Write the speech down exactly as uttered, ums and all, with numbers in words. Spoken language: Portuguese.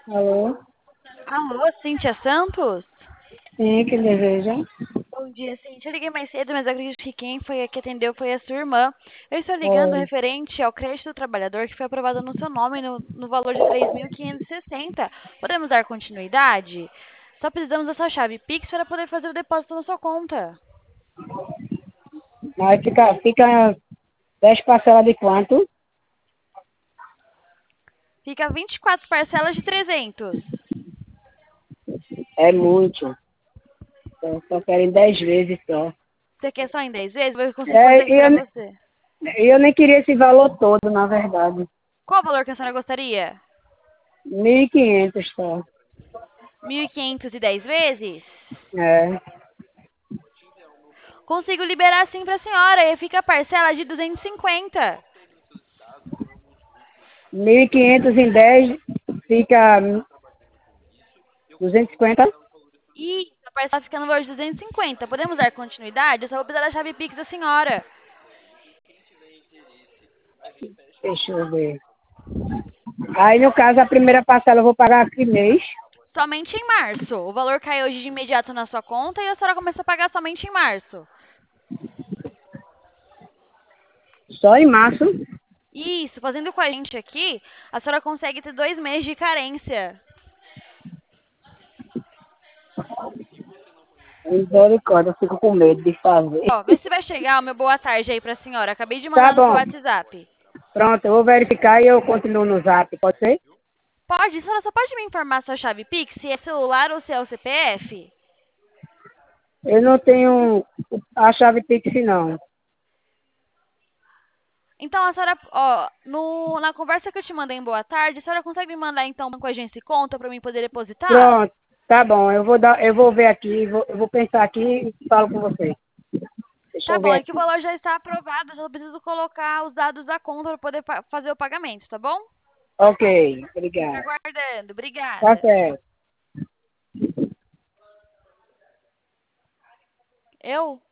Alô? Alô, Cíntia Santos? Sim, que deseja? Bom dia, Cíntia. Eu liguei mais cedo, mas acredito que quem foi que atendeu foi a sua irmã. Eu estou ligando Oi. referente ao crédito do trabalhador que foi aprovado no seu nome no, no valor de três mil quinhentos e sessenta. Podemos dar continuidade? Só precisamos da sua chave Pix para poder fazer o depósito na sua conta. Mas fica, fica dez parcelas de quanto? Fica vinte e quatro parcelas de trezentos. É muito. Só, só querem dez vezes só. Você quer só em dez vezes? Eu consigo fazer É, aqui e para eu, ne- você. eu nem queria esse valor todo, na verdade. Qual o valor que a senhora gostaria? Mil e quinhentos só. Mil e quinhentos e dez vezes? É. Consigo liberar sim para a senhora e fica a parcela de duzentos e cinquenta. Mil e quinhentos em dez fica duzentos e cinquenta. E a parcela fica no valor de duzentos e cinquenta. Podemos dar continuidade? Eu só vou precisar da chave Pix da senhora. Deixa eu ver. Aí, no caso, a primeira parcela eu vou pagar que mês? Somente em março. O valor cai hoje de imediato na sua conta e a senhora começa a pagar somente em março. Só em março. Isso, fazendo com a gente aqui, a senhora consegue ter dois meses de carência. Misericórdia, eu fico com medo de fazer. Ó, vê se vai chegar o meu boa tarde aí pra senhora. Acabei de Tá mandar no seu bom. WhatsApp. Pronto, eu vou verificar e eu continuo no zap, pode ser? Pode, a senhora só pode me informar a sua chave Pix, se é celular ou se é o C P F? Eu não tenho a chave Pix, não. Então, a senhora, ó, no, na conversa que eu te mandei em boa tarde, a senhora consegue me mandar então com a agência e conta para mim poder depositar? Pronto, tá bom. Eu vou dar, eu vou ver aqui, vou, eu vou pensar aqui e falo com você. Deixa Tá eu bom, ver é que o aqui. valor já está aprovado, eu só preciso colocar os dados da conta para poder fa- fazer o pagamento, tá bom? Ok, Fica obrigado. aguardando. Tá Obrigada. certo. Eu?